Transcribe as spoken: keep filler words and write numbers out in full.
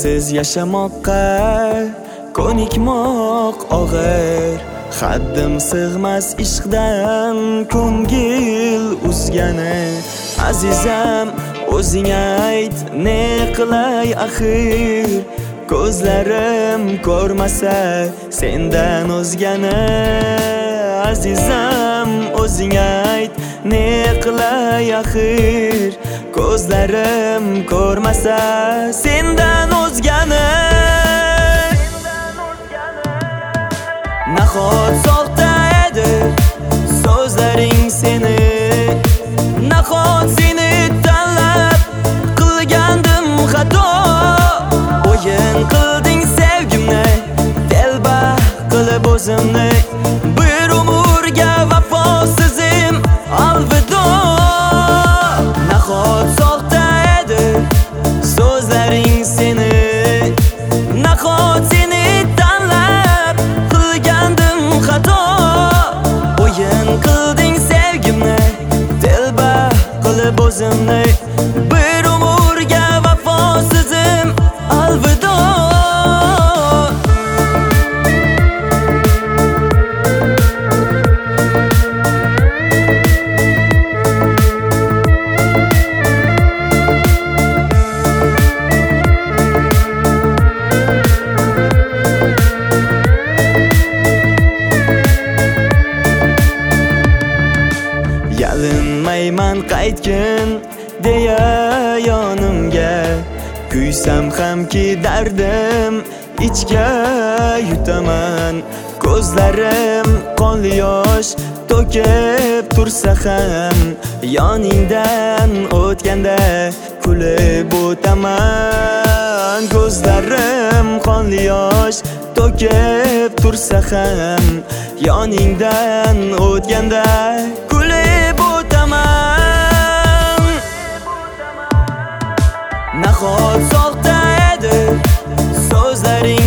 sensiz yaşamoqqa ko'nikmoq og'ir. Haddim sig'mas ishqdan ko'ngil uzgani. Azizam o'zing ayt, ne qilay axir? Ko'zlarim ko'rmasa sendan o'zgani. Azizam o'zing ayt, ne qilay axir? Ko'zlarim ko'rmasa sendan o'zgani. Nahot soxta edi so'zlaring seni, nahot seni tanlab qilgandim xato. O'yin qilding sevgimni, telba qilib o'zimni. Bir umrga vafosizim alvido. Nahot soxta edi so'zlaring seni, nahot seni tanlab qilgandim xato. O'yin qilding sevgimni, telba qilib o'zimni. Bir umrga vafosizim alvido. Yalinmayman qaytgin deya yonimga, kuysam hamki dardim ichga yutaman. Ko'zlarim qonli yosh to'kib tursa ham, yoningdan o'tganda kulib o'taman. Ko'zlarim qonli yosh to'kib tursa ham, yoningdan o'tganda kulib o'taman. Nahot soxta edi so'zlaring